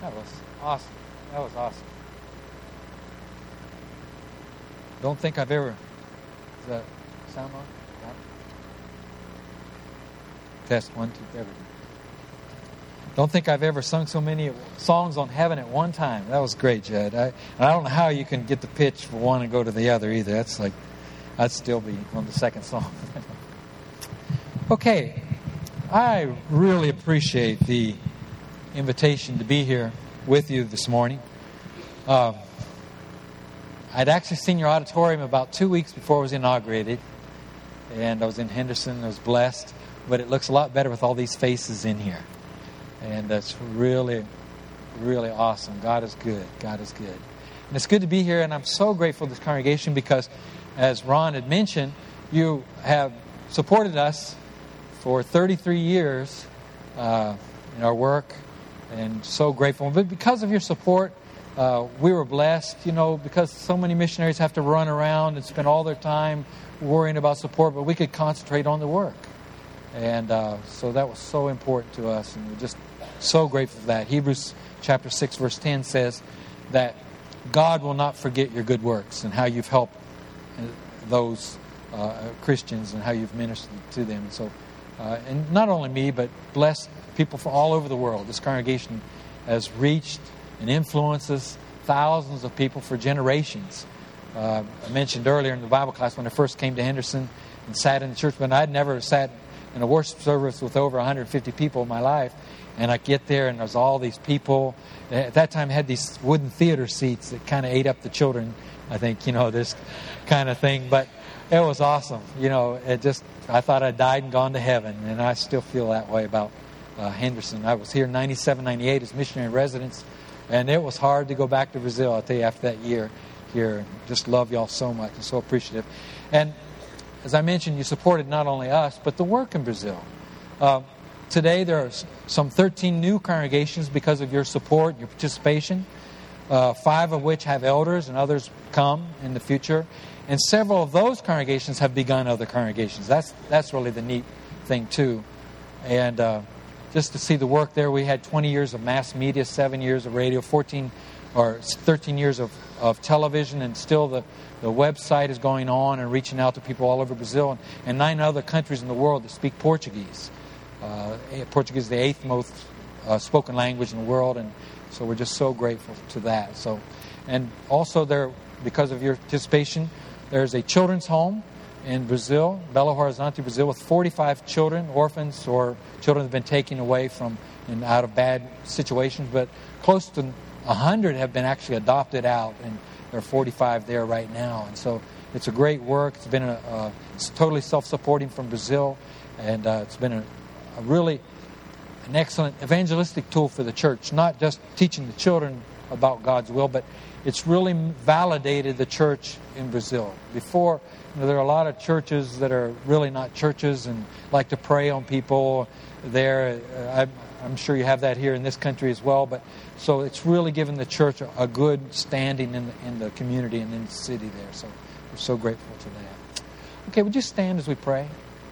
That was awesome. That was awesome. Don't think I've ever... Is that sound on? Yeah. Test 1, 2, everything. Don't think I've ever sung so many songs on heaven at one time. That was great, Jed. I don't know how you can get the pitch for one and go to the other either. That's like, I'd still be on the second song. Okay, I really appreciate the invitation to be here with you this morning. I'd actually seen your auditorium about 2 weeks before it was inaugurated, and I was in Henderson. I was blessed, but it looks a lot better with all these faces in here. And that's really, really awesome. God is good. God is good. And it's good to be here, and I'm so grateful to this congregation because, as Ron had mentioned, you have supported us for 33 years in our work, and so grateful. But because of your support, we were blessed, because so many missionaries have to run around and spend all their time worrying about support, but we could concentrate on the work. And so that was so important to us, and we're just so grateful for that. Hebrews chapter 6, verse 10 says that God will not forget your good works and how you've helped those Christians and how you've ministered to them. So, and not only me, but blessed people from all over the world. This congregation has reached and influences thousands of people for generations. I mentioned earlier in the Bible class when I first came to Henderson and sat in the church, but I'd never sat in a worship service with over 150 people in my life. And I get there and there's all these people. At that time I had these wooden theater seats that kind of ate up the children, I think, this kind of thing. But it was awesome. I thought I'd died and gone to heaven. And I still feel that way about Henderson. I was here in 97, 98 as missionary residence. And it was hard to go back to Brazil, I'll tell you, after that year here. Just love y'all so much and so appreciative. And as I mentioned, you supported not only us, but the work in Brazil. Today there are some 13 new congregations because of your support and your participation, 5 of which have elders and others come in the future. And several of those congregations have begun other congregations. That's really the neat thing too. And just to see the work there, we had 20 years of mass media, 7 years of radio, 13 years of television, and still the website is going on and reaching out to people all over Brazil and 9 other countries in the world that speak Portuguese. Portuguese is the 8th most spoken language in the world, and so we're just so grateful to that. So, and also there, because of your participation, there's a children's home in Brazil, Belo Horizonte, Brazil, with 45 children, orphans or children that have been taken away from and out of bad situations, but close to 100 have been actually adopted out, and there are 45 there right now. And so it's a great work. It's been it's totally self-supporting from Brazil, and it's been an excellent evangelistic tool for the church, not just teaching the children about God's will, but it's really validated the church in Brazil. Before, there are a lot of churches that are really not churches and like to prey on people there. I'm sure you have that here in this country as well, but so it's really given the church a good standing in the community and in the city there. So we're so grateful to that. Okay, would you stand as we pray?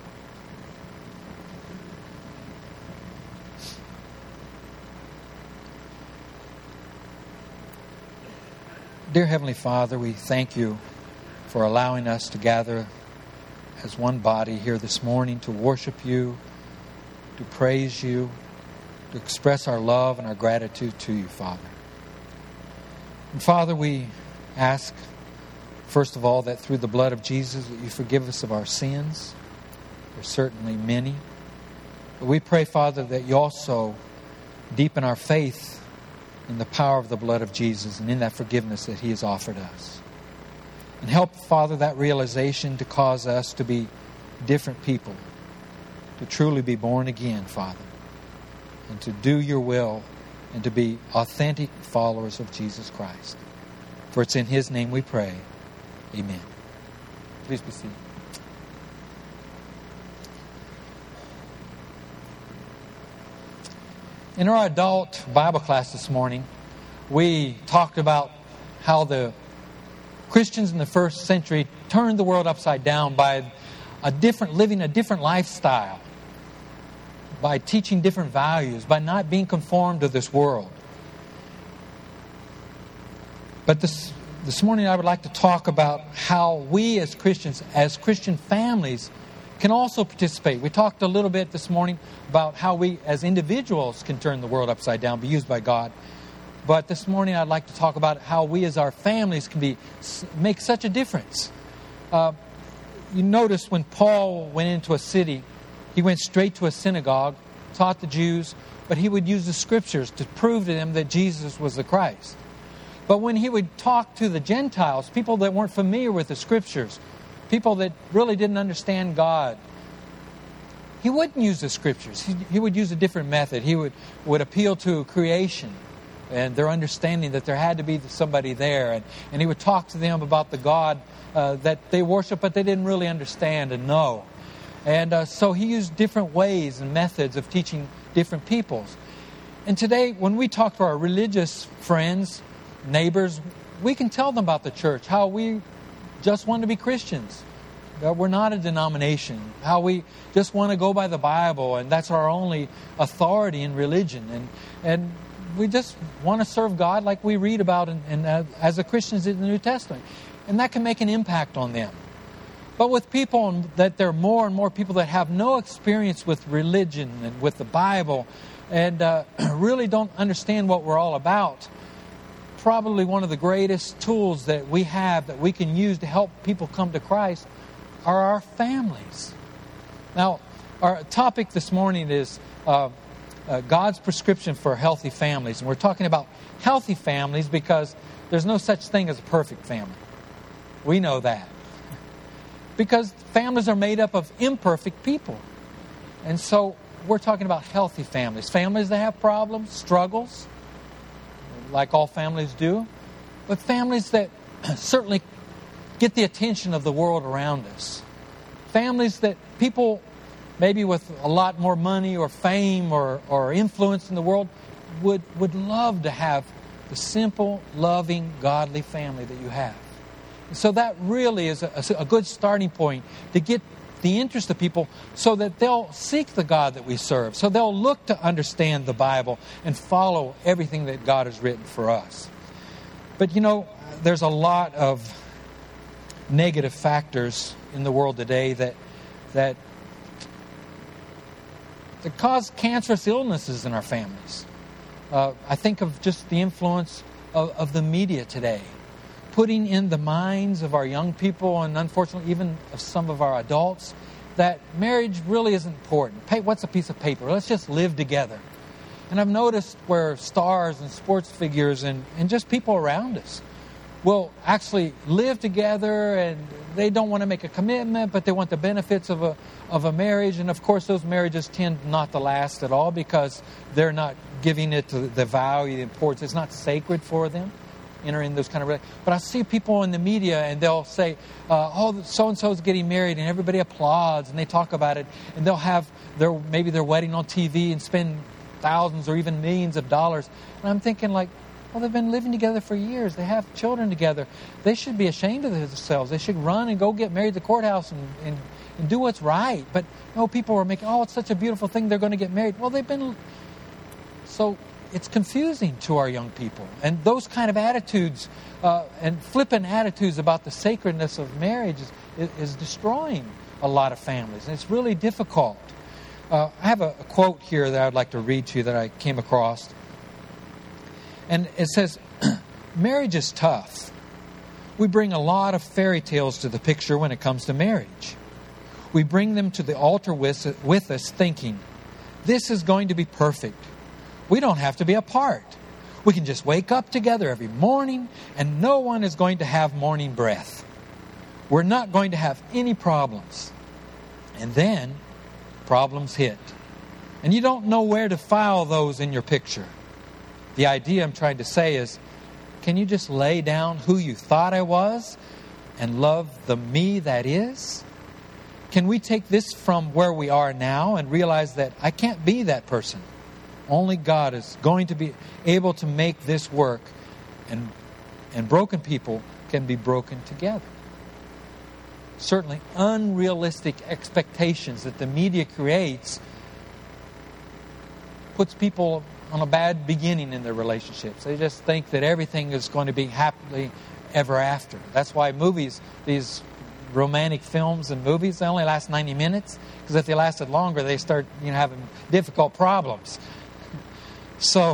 Dear Heavenly Father, we thank you for allowing us to gather as one body here this morning to worship you, to praise you, to express our love and our gratitude to you, Father. And Father, we ask, first of all, that through the blood of Jesus that you forgive us of our sins. There's certainly many. But we pray, Father, that you also deepen our faith in the power of the blood of Jesus and in that forgiveness that He has offered us. And help, Father, that realization to cause us to be different people, to truly be born again, Father, and to do your will and to be authentic followers of Jesus Christ. For it's in His name we pray. Amen. Please be seated. In our adult Bible class this morning, we talked about how the Christians in the first century turned the world upside down by living a different lifestyle, by teaching different values, by not being conformed to this world. But this morning I would like to talk about how we as Christians, as Christian families, can also participate. We talked a little bit this morning about how we as individuals can turn the world upside down, be used by God. But this morning I'd like to talk about how we as our families can make such a difference. You notice when Paul went into a city, he went straight to a synagogue, taught the Jews, but he would use the Scriptures to prove to them that Jesus was the Christ. But when he would talk to the Gentiles, people that weren't familiar with the Scriptures, people that really didn't understand God, he wouldn't use the Scriptures. He would use a different method. He would appeal to creation and their understanding that there had to be somebody there. And he would talk to them about the God that they worship, but they didn't really understand and know. And so he used different ways and methods of teaching different peoples. And today, when we talk to our religious friends, neighbors, we can tell them about the church, how we just want to be Christians, that we're not a denomination, how we just want to go by the Bible, and that's our only authority in religion. And we just want to serve God like we read about as the Christians in the New Testament. And that can make an impact on them. But with people, that there are more and more people that have no experience with religion and with the Bible and really don't understand what we're all about, probably one of the greatest tools that we have that we can use to help people come to Christ are our families. Now, our topic this morning is God's prescription for healthy families. And we're talking about healthy families because there's no such thing as a perfect family. We know that. Because families are made up of imperfect people. And so we're talking about healthy families. Families that have problems, struggles, like all families do. But families that certainly get the attention of the world around us. Families that people maybe with a lot more money or fame or influence in the world would love to have the simple, loving, godly family that you have. So that really is a good starting point to get the interest of people so that they'll seek the God that we serve. So they'll look to understand the Bible and follow everything that God has written for us. But you know, there's a lot of negative factors in the world today that cause cancerous illnesses in our families. I think of just the influence of the media today, putting in the minds of our young people and unfortunately even of some of our adults that marriage really isn't important. What's a piece of paper? Let's just live together. And I've noticed where stars and sports figures and just people around us will actually live together and they don't want to make a commitment, but they want the benefits of a marriage. And of course those marriages tend not to last at all because they're not giving it the value, the importance. It's not sacred for them. Entering those kind of... But I see people in the media and they'll say, oh, so-and-so's getting married, and everybody applauds and they talk about it, and they'll have maybe their wedding on TV and spend thousands or even millions of dollars. And I'm thinking like, well, they've been living together for years. They have children together. They should be ashamed of themselves. They should run and go get married at the courthouse and do what's right. But no, people are making, oh, it's such a beautiful thing, they're going to get married. Well, they've been... So it's confusing to our young people. And those kind of attitudes and flippant attitudes about the sacredness of marriage is destroying a lot of families. And it's really difficult. I have a quote here that I'd like to read to you that I came across. And it says, marriage is tough. We bring a lot of fairy tales to the picture when it comes to marriage. We bring them to the altar with us thinking, this is going to be perfect. We don't have to be apart. We can just wake up together every morning and no one is going to have morning breath. We're not going to have any problems. And then problems hit. And you don't know where to file those in your picture. The idea I'm trying to say is, can you just lay down who you thought I was and love the me that is? Can we take this from where we are now and realize that I can't be that person? Only God is going to be able to make this work, and broken people can be broken together. Certainly unrealistic expectations that the media creates puts people on a bad beginning in their relationships. They just think that everything is going to be happily ever after. That's why movies, these romantic films and movies, they only last 90 minutes, because if they lasted longer, they start having difficult problems. So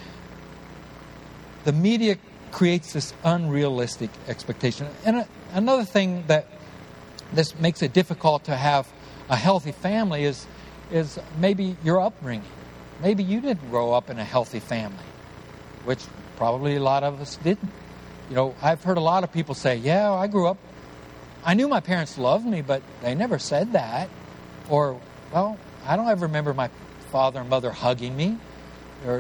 the media creates this unrealistic expectation. And another thing that this makes it difficult to have a healthy family is maybe your upbringing. Maybe you didn't grow up in a healthy family, which probably a lot of us didn't. I've heard a lot of people say, yeah, I grew up, I knew my parents loved me, but they never said that. Or, well, I don't ever remember my father and mother hugging me. Or,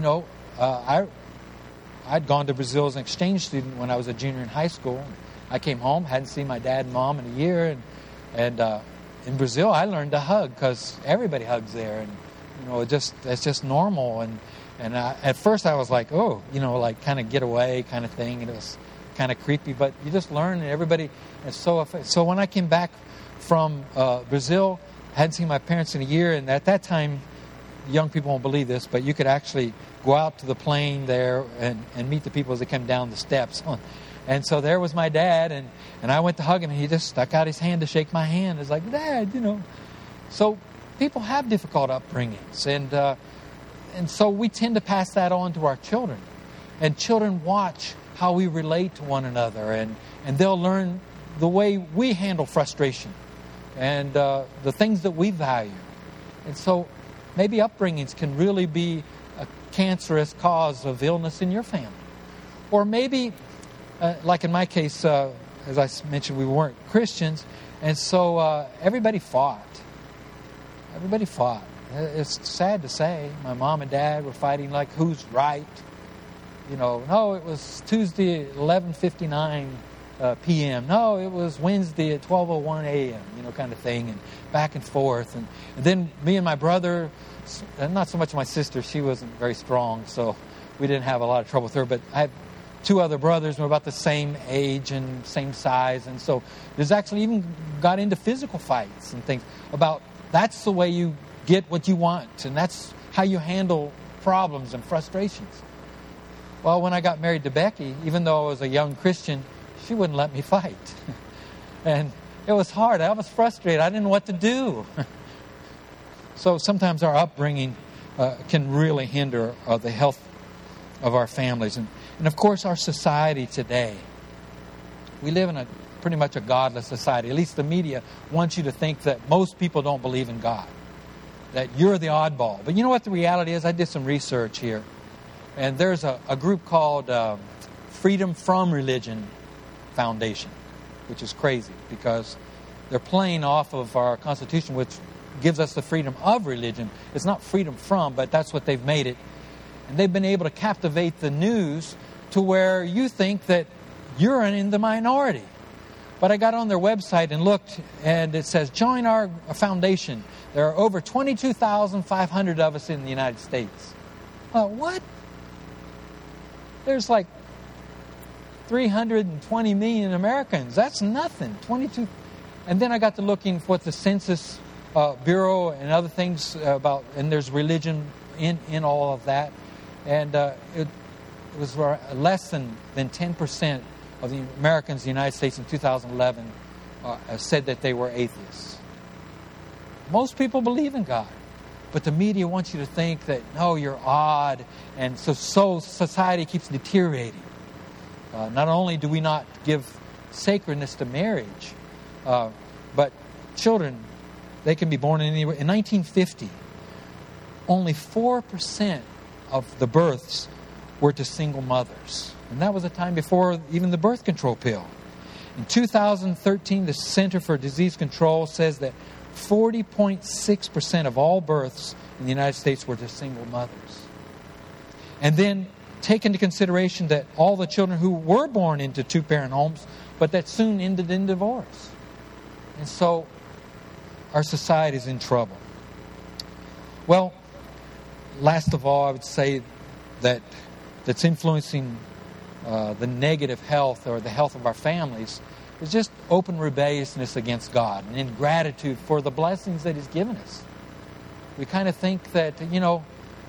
I'd gone to Brazil as an exchange student when I was a junior in high school. I came home, hadn't seen my dad and mom in a year. And in Brazil, I learned to hug because everybody hugs there. And, it's just normal. And at first I was like, like kind of get away kind of thing. And it was kind of creepy, but you just learn, and everybody is so when I came back from Brazil, I hadn't seen my parents in a year, and at that time, young people won't believe this, but you could actually go out to the plane there and meet the people as they come down the steps. And so there was my dad, and I went to hug him, and he just stuck out his hand to shake my hand. It's like, Dad, So people have difficult upbringings, and so we tend to pass that on to our children. And children watch how we relate to one another, and they'll learn the way we handle frustration and the things that we value. And so maybe upbringings can really be a cancerous cause of illness in your family. Or maybe, like in my case, as I mentioned, we weren't Christians, and so everybody fought. Everybody fought. It's sad to say. My mom and dad were fighting like who's right. No, it was Tuesday at 11:59 p.m. No, it was Wednesday at 12:01 a.m., kind of thing, and back and forth. And then me and my brother, and not so much my sister, she wasn't very strong, so we didn't have a lot of trouble with her, but I had two other brothers who were about the same age and same size, and so there's actually even got into physical fights and things about that's the way you get what you want, and that's how you handle problems and frustrations. Well, when I got married to Becky, even though I was a young Christian, she wouldn't let me fight. And it was hard. I was frustrated. I didn't know what to do. So sometimes our upbringing can really hinder the health of our families. And of course, our society today. We live in pretty much a godless society. At least the media wants you to think that most people don't believe in God, that you're the oddball. But you know what the reality is? I did some research here. And there's a group called Freedom From Religion Foundation, which is crazy because they're playing off of our Constitution, which gives us the freedom of religion. It's not freedom from, but that's what they've made it. And they've been able to captivate the news to where you think that you're in the minority. But I got on their website and looked, and it says, join our foundation. There are over 22,500 of us in the United States. Well, what? There's like 320 million Americans. That's nothing. 22. And then I got to looking for what the Census Bureau and other things about, and there's religion in all of that. And it was less than 10% of the Americans in the United States in 2011 said that they were atheists. Most people believe in God. But the media wants you to think that, no, you're odd, and so society keeps deteriorating. Not only do we not give sacredness to marriage, but children, they can be born anywhere. In 1950, only 4% of the births were to single mothers. And that was a time before even the birth control pill. In 2013, the Center for Disease Control says that 40.6% of all births in the United States were to single mothers. And then take into consideration that all the children who were born into two-parent homes, but that soon ended in divorce. And so our society is in trouble. Well, last of all, I would say that's influencing the negative health or the health of our families is just open rebelliousness against God and ingratitude for the blessings that He's given us. We kind of think that,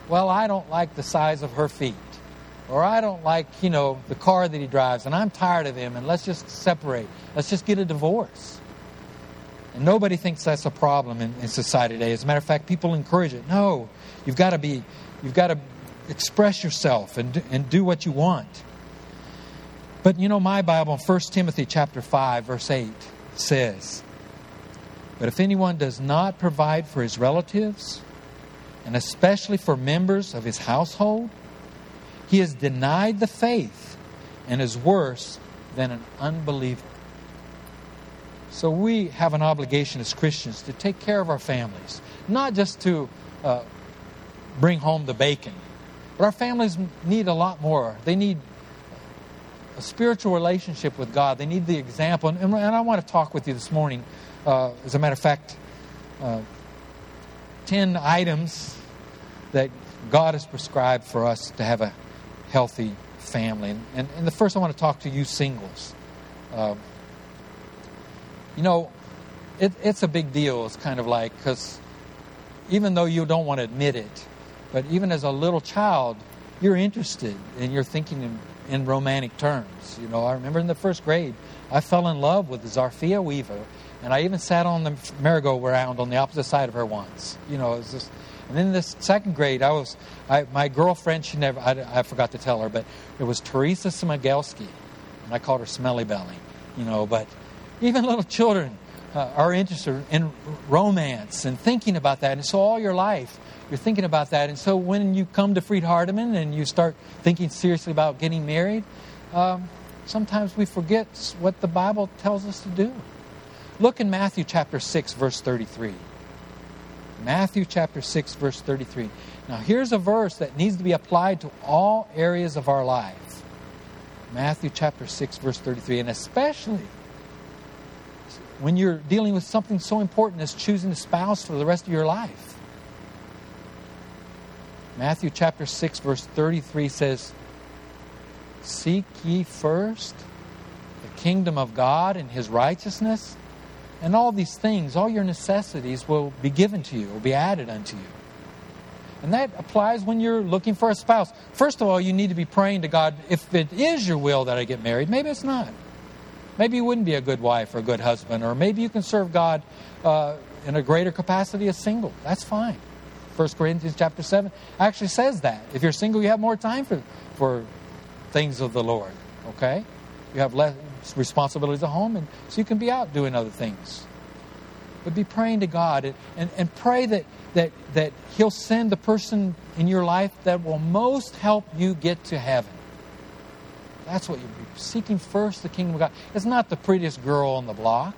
well, I don't like the size of her feet. Or I don't like, the car that he drives, and I'm tired of him, and let's just separate. Let's just get a divorce. And nobody thinks that's a problem in society today. As a matter of fact, people encourage it. No, you've got to express yourself and do what you want. But my Bible in 1 Timothy chapter 5, verse 8 says, "But if anyone does not provide for his relatives, and especially for members of his household, he has denied the faith and is worse than an unbeliever." So we have an obligation as Christians to take care of our families. Not just to bring home the bacon. But our families need a lot more. They need a spiritual relationship with God. They need the example. And I want to talk with you this morning, as a matter of fact, 10 items that God has prescribed for us to have a healthy family. And the first I want to talk to you singles. It's a big deal. It's kind of like, because even though you don't want to admit it, but even as a little child, you're interested and you're thinking in romantic terms. I remember in the first grade, I fell in love with Zarfia Weaver, and I even sat on the merry-go-round on the opposite side of her once. It was just. And then in the second grade, my girlfriend, I forgot to tell her, but it was Teresa Smigelski, and I called her Smelly Belly. But even little children are interested in romance and thinking about that, and so all your life you're thinking about that. And so when you come to Freed Hardeman and you start thinking seriously about getting married, sometimes we forget what the Bible tells us to do. Look in Matthew chapter 6, verse 33. Matthew chapter 6, verse 33. Now here's a verse that needs to be applied to all areas of our life. Matthew chapter 6, verse 33. And especially when you're dealing with something so important as choosing a spouse for the rest of your life. Matthew chapter 6, verse 33 says, "Seek ye first the kingdom of God and His righteousness, and all these things, all your necessities will be given to you, will be added unto you." And that applies when you're looking for a spouse. First of all, you need to be praying to God, if it is your will that I get married, maybe it's not. Maybe you wouldn't be a good wife or a good husband, or maybe you can serve God in a greater capacity as single. That's fine. 1 Corinthians chapter 7 actually says that. If you're single, you have more time for things of the Lord. Okay? You have less responsibilities at home, and so you can be out doing other things. But be praying to God and pray that He'll send the person in your life that will most help you get to heaven. That's what you're seeking first, the kingdom of God. It's not the prettiest girl on the block.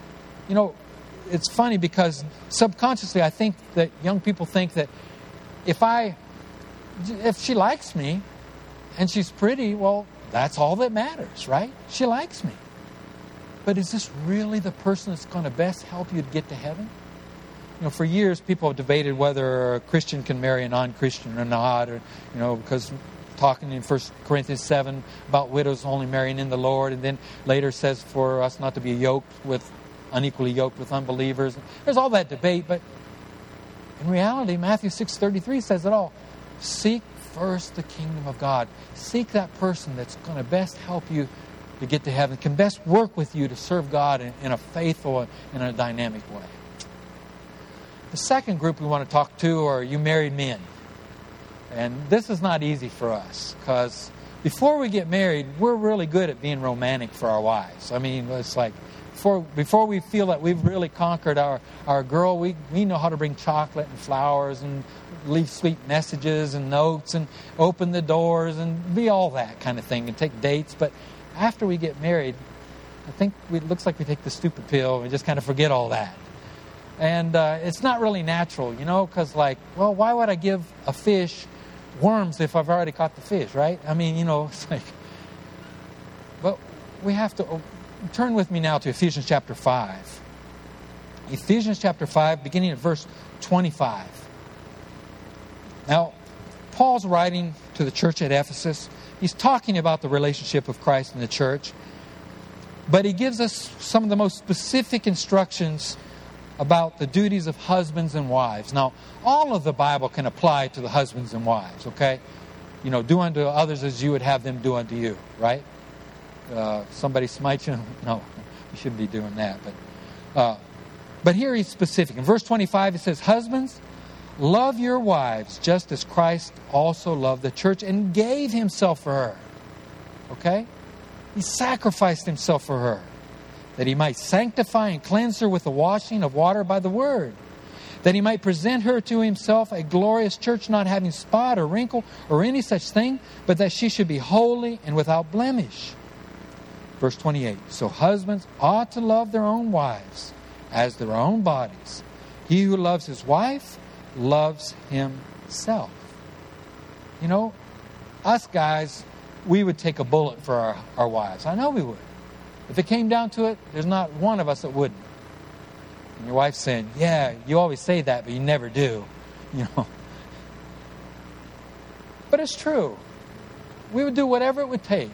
It's funny because subconsciously I think that young people think that if she likes me and she's pretty, well, that's all that matters, right? She likes me. But is this really the person that's going to best help you to get to heaven? For years people have debated whether a Christian can marry a non-Christian or not, or because talking in 1 Corinthians 7 about widows only marrying in the Lord, and then later says for us not to be unequally yoked with unbelievers. There's all that debate, but in reality, Matthew 6:33 says it all. Seek first the kingdom of God. Seek that person that's going to best help you to get to heaven, can best work with you to serve God in a faithful and a dynamic way. The second group we want to talk to are you married men. And this is not easy for us, because before we get married, we're really good at being romantic for our wives. I mean, it's like, before we feel that we've really conquered our girl, we know how to bring chocolate and flowers and leave sweet messages and notes and open the doors and be all that kind of thing and take dates. But after we get married, I think it looks like we take the stupid pill and we just kind of forget all that. And it's not really natural, because why would I give a fish worms if I've already caught the fish, right? I mean, it's like... But we have to... Turn with me now to Ephesians chapter 5. Ephesians chapter 5, beginning at verse 25. Now, Paul's writing to the church at Ephesus. He's talking about the relationship of Christ and the church. But he gives us some of the most specific instructions about the duties of husbands and wives. Now, all of the Bible can apply to the husbands and wives, okay? You know, do unto others as you would have them do unto you, right? Somebody smites you? No, you shouldn't be doing that. But here he's specific. In verse 25 it says, husbands, love your wives just as Christ also loved the church and gave himself for her. Okay? He sacrificed himself for her, that he might sanctify and cleanse her with the washing of water by the word, that he might present her to himself a glorious church, not having spot or wrinkle or any such thing, but that she should be holy and without blemish. Verse 28, so husbands ought to love their own wives as their own bodies. He who loves his wife loves himself. You know, us guys, we would take a bullet for our wives. I know we would. If it came down to it, there's not one of us that wouldn't. And your wife's saying, yeah, you always say that, but you never do. You know. But it's true. We would do whatever it would take.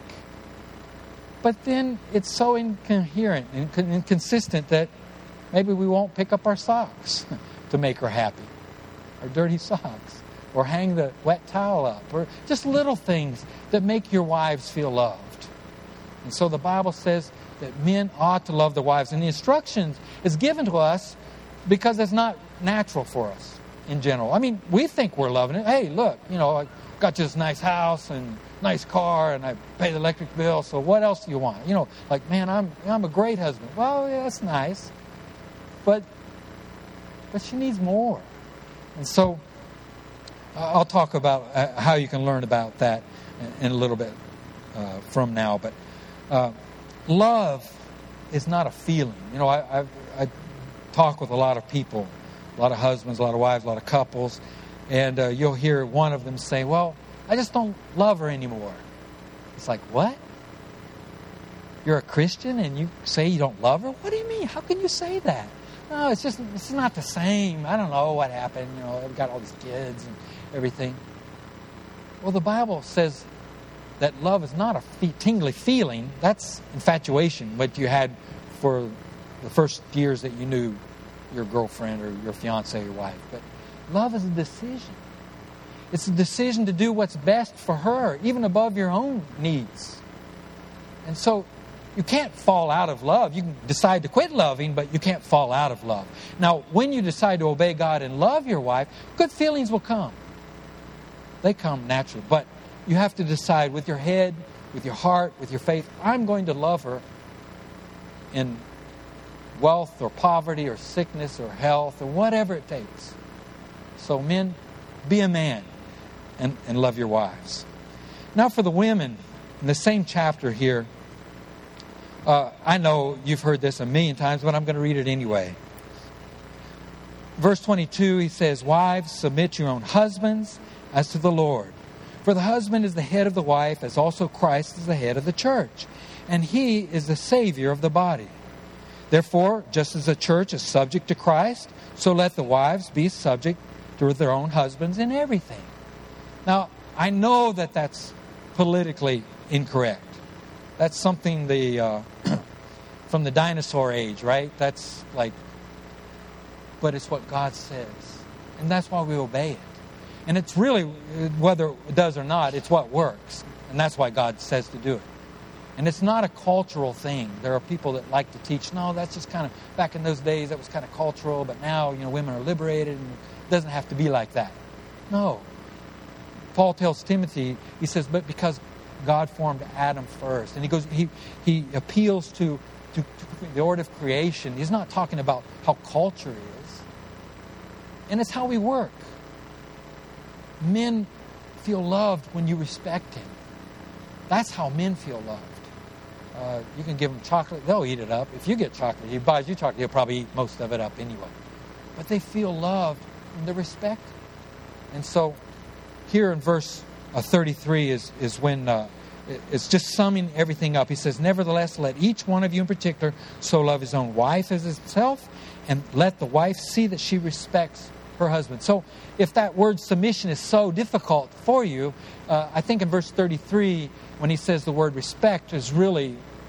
But then it's so incoherent and inconsistent that maybe we won't pick up our socks to make her happy. Our dirty socks. Or hang the wet towel up. Or just little things that make your wives feel loved. And so the Bible says that men ought to love their wives. And the instructions is given to us because it's not natural for us in general. I mean, we think we're loving it. Hey, look, you know, I got you this nice house and nice car and I pay the electric bill, so what else do you want? You know, like, man, I'm a great husband. Well, yeah, that's nice. But she needs more. And so I'll talk about how you can learn about that in a little bit from now. But love is not a feeling. You know, I talk with a lot of people, a lot of husbands, a lot of wives, a lot of couples, and you'll hear one of them say, well, I just don't love her anymore. It's like, what? You're a Christian and you say you don't love her? What do you mean? How can you say that? No, it's not the same. I don't know what happened. You know, I've got all these kids and everything. Well, the Bible says that love is not a tingly feeling. That's infatuation, what you had for the first years that you knew your girlfriend or your fiance or your wife. But love is a decision. It's a decision to do what's best for her, even above your own needs. And so you can't fall out of love. You can decide to quit loving, but you can't fall out of love. Now, when you decide to obey God and love your wife, good feelings will come. They come naturally. But you have to decide with your head, with your heart, with your faith, I'm going to love her in wealth or poverty or sickness or health or whatever it takes. So men, be a man and love your wives. Now for the women, in the same chapter here, I know you've heard this a million times, but I'm going to read it anyway. Verse 22, he says, wives, submit your own husbands as to the Lord. For the husband is the head of the wife, as also Christ is the head of the church. And he is the Savior of the body. Therefore, just as the church is subject to Christ, so let the wives be subject to their own husbands in everything. Now, I know that that's politically incorrect. That's something from the dinosaur age, right? That's like, but it's what God says. And that's why we obey it. And it's really, whether it does or not, it's what works. And that's why God says to do it. And it's not a cultural thing. There are people that like to teach, no, that's just kind of, back in those days, that was kind of cultural, but now, you know, women are liberated and it doesn't have to be like that. No. Paul tells Timothy, he says, but because God formed Adam first. And he goes, he appeals to the order of creation. He's not talking about how culture is. And it's how we work. Men feel loved when you respect him. That's how men feel loved. You can give them chocolate, they'll eat it up. If you get chocolate, he buys you chocolate, he'll probably eat most of it up anyway. But they feel loved and they're respected. And so here in verse 33 is when it's just summing everything up. He says, nevertheless, let each one of you in particular so love his own wife as himself, and let the wife see that she respects her husband. So if that word submission is so difficult for you, I think in verse 33, when he says the word respect, is really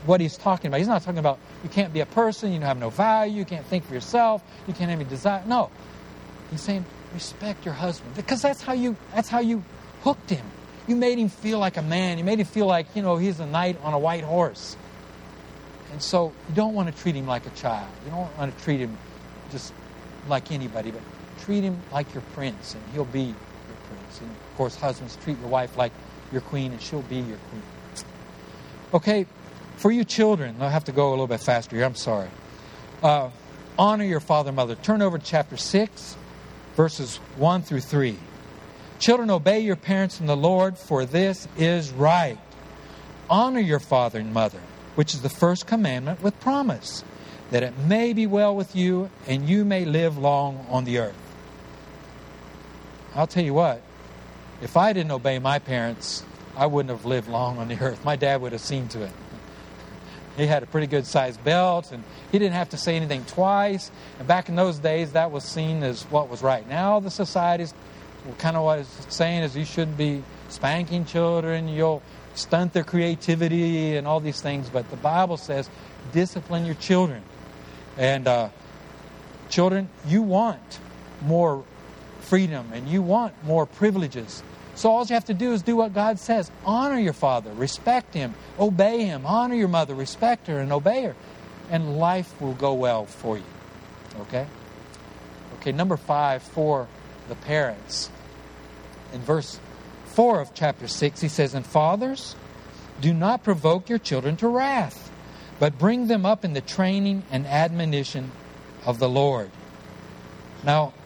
what he's talking about. He's not talking about you can't be a person, you have no value, you can't think for yourself, you can't have any desire. No. He's saying respect your husband, because that's how you hooked him. You made him feel like a man. You made him feel like, he's a knight on a white horse. And so you don't want to treat him like a child. You don't want to treat him just like anybody, but treat him like your prince, and he'll be your prince. And of course, husbands, treat your wife like your queen, and she'll be your queen. Okay, for you children, I'll have to go a little bit faster here. I'm sorry. Honor your father and mother. Turn over to chapter 6, verses 1 through 3. Children, obey your parents in the Lord, for this is right. Honor your father and mother, which is the first commandment with promise, that it may be well with you and you may live long on the earth. I'll tell you what, if I didn't obey my parents, I wouldn't have lived long on the earth. My dad would have seen to it. He had a pretty good sized belt, and he didn't have to say anything twice. And back in those days, that was seen as what was right. Now the society's kind of what it's saying is you shouldn't be spanking children, you'll stunt their creativity and all these things. But the Bible says discipline your children. And children, you want more freedom and you want more privileges. So all you have to do is do what God says. Honor your father, respect him, obey him. Honor your mother, respect her and obey her. And life will go well for you. Okay? Okay, number 5 for the parents. In verse 4 of chapter 6, he says, And fathers, do not provoke your children to wrath, but bring them up in the training and admonition of the Lord. Now,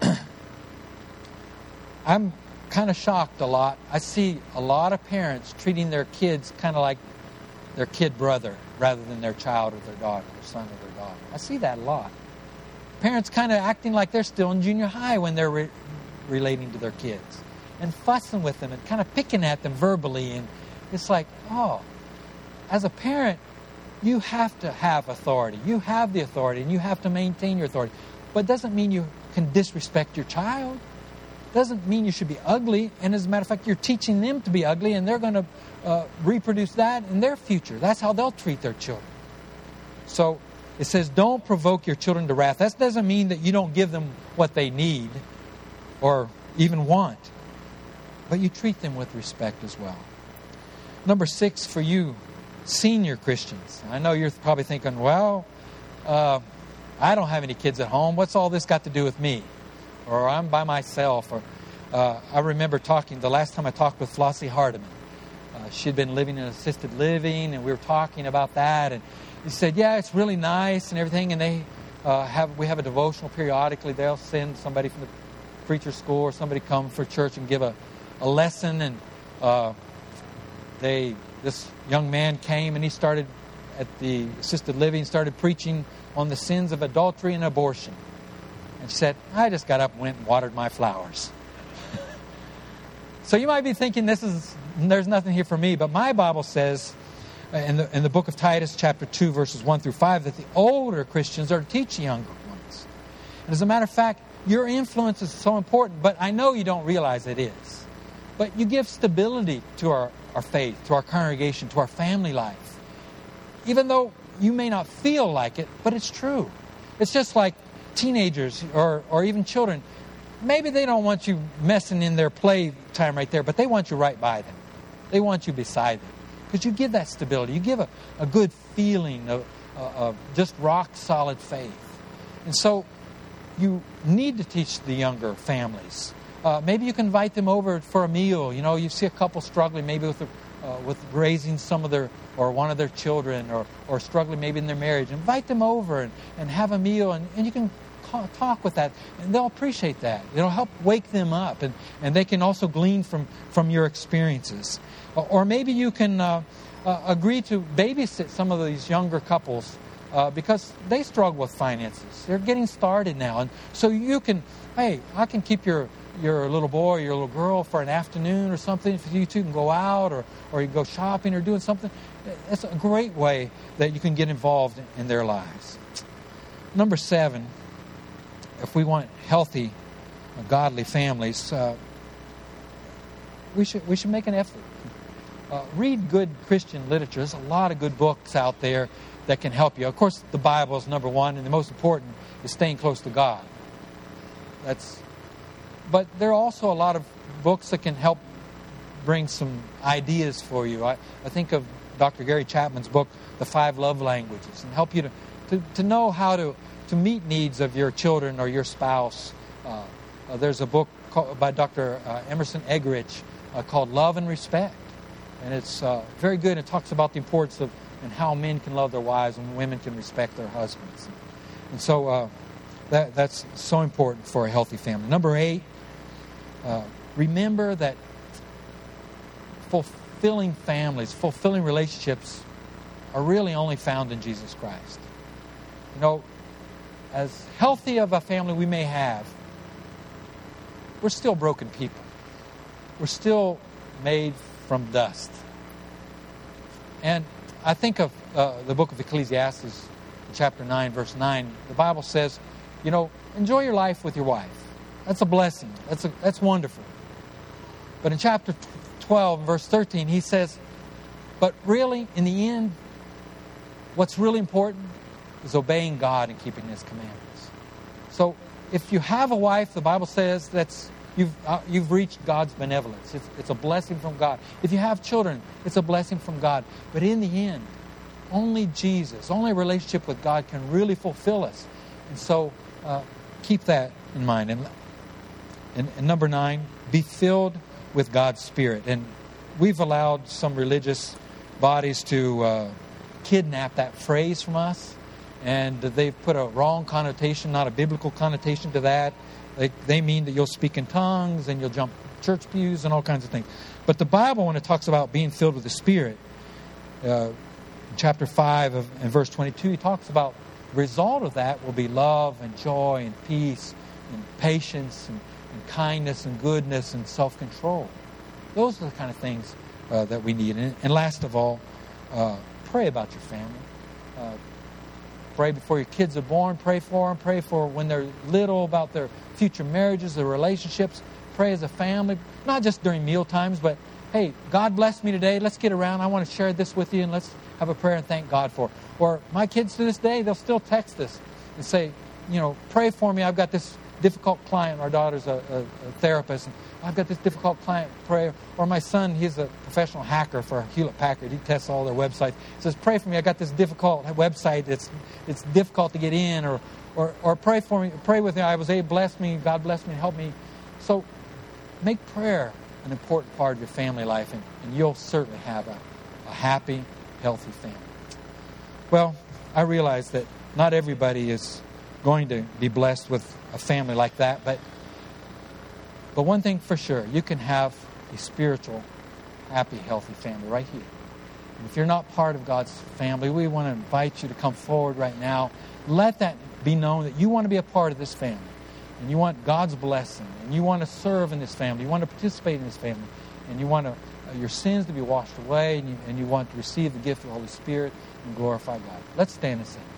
I'm kind of shocked a lot. I see a lot of parents treating their kids kind of like their kid brother rather than their child or their daughter, their son or their daughter. I see that a lot. Parents kind of acting like they're still in junior high when they're relating to their kids, and fussing with them and kind of picking at them verbally. And it's like, as a parent, you have to have authority. You have the authority, and you have to maintain your authority. But it doesn't mean you can disrespect your child. It doesn't mean you should be ugly. And as a matter of fact, you're teaching them to be ugly, and they're going to reproduce that in their future. That's how they'll treat their children. So it says, don't provoke your children to wrath. That doesn't mean that you don't give them what they need or even want. But you treat them with respect as well. Number 6 for you, senior Christians. I know you're probably thinking, well, I don't have any kids at home. What's all this got to do with me? Or I'm by myself. Or I remember the last time I talked with Flossie Hardiman. She'd been living in assisted living, and we were talking about that. And he said, yeah, it's really nice and everything. And we have a devotional periodically. They'll send somebody from the preacher school or somebody come for church and give a lesson. And this young man came, and he started at the assisted living, started preaching on the sins of adultery and abortion. And she said, I just got up and went and watered my flowers. So you might be thinking there's nothing here for me, but my Bible says in the book of Titus, chapter 2, verses 1 through 5, that the older Christians are to teach the younger ones. And as a matter of fact, your influence is so important, but I know you don't realize it is. But you give stability to our faith, to our congregation, to our family life. Even though you may not feel like it, but it's true. It's just like teenagers or even children. Maybe they don't want you messing in their play time right there, but they want you right by them. They want you beside them. Because you give that stability. You give a good feeling of just rock solid faith. And so you need to teach the younger families. Maybe you can invite them over for a meal. You know, you see a couple struggling maybe with raising some of their or one of their children or struggling maybe in their marriage. Invite them over and have a meal, and you can talk with that, and they'll appreciate that. It'll help wake them up, and they can also glean from your experiences. Or maybe you can agree to babysit some of these younger couples because they struggle with finances. They're getting started now, and so you can, hey, I can keep your little boy or your little girl for an afternoon or something. If you two can go out or you go shopping or doing something, it's a great way that you can get involved in their lives. Number 7, if we want healthy, godly families, we should make an effort. read good Christian literature. There's a lot of good books out there that can help you. Of course, the Bible is number one, and the most important is staying close to God. But there are also a lot of books that can help bring some ideas for you. I think of Dr. Gary Chapman's book, The 5 Love Languages, and help you to know how to meet needs of your children or your spouse. There's a book by Dr. Emerson Eggerichs called Love and Respect. And it's very good. It talks about the importance of and how men can love their wives and women can respect their husbands. And so that's so important for a healthy family. Number 8, remember that fulfilling families, fulfilling relationships are really only found in Jesus Christ. You know, as healthy of a family we may have, we're still broken people. We're still made from dust. And I think of the book of Ecclesiastes, chapter 9, verse 9. The Bible says, you know, enjoy your life with your wife. That's a blessing. That's wonderful. But in chapter 12, verse 13, he says, but really, in the end, what's really important is obeying God and keeping His commandments. So if you have a wife, the Bible says you've reached God's benevolence. It's a blessing from God. If you have children, it's a blessing from God. But in the end, only Jesus, only a relationship with God can really fulfill us. And so keep that in mind. And number 9, be filled with God's Spirit. And we've allowed some religious bodies to kidnap that phrase from us. And they've put a wrong connotation, not a biblical connotation to that. They mean that you'll speak in tongues and you'll jump church pews and all kinds of things. But the Bible, when it talks about being filled with the Spirit, in chapter 5 and verse 22, he talks about the result of that will be love and joy and peace and patience and kindness and goodness and self-control. Those are the kind of things that we need. And last of all, pray about your family. Pray before your kids are born. Pray for them. Pray for when they're little, about their future marriages, their relationships. Pray as a family, not just during meal times, but hey, God bless me today. Let's get around. I want to share this with you, and let's have a prayer and thank God for it. Or my kids to this day, they'll still text us and say, you know, pray for me. I've got this difficult client. Our daughter's a therapist. And I've got this difficult client. Pray. Or my son, he's a professional hacker for Hewlett-Packard. He tests all their websites. He says, pray for me. I got this difficult website. It's difficult to get in. Or pray for me. Pray with me. I was able, bless me. God bless me. Help me. So make prayer an important part of your family life, and you'll certainly have a happy, healthy family. Well, I realize that not everybody is going to be blessed with a family like that, but one thing for sure, you can have a spiritual, happy, healthy family right here. And if you're not part of God's family, we want to invite you to come forward right now. Let that be known that you want to be a part of this family, and you want God's blessing, and you want to serve in this family, you want to participate in this family, and you want your sins to be washed away, and you want to receive the gift of the Holy Spirit and glorify God. Let's stand and sing.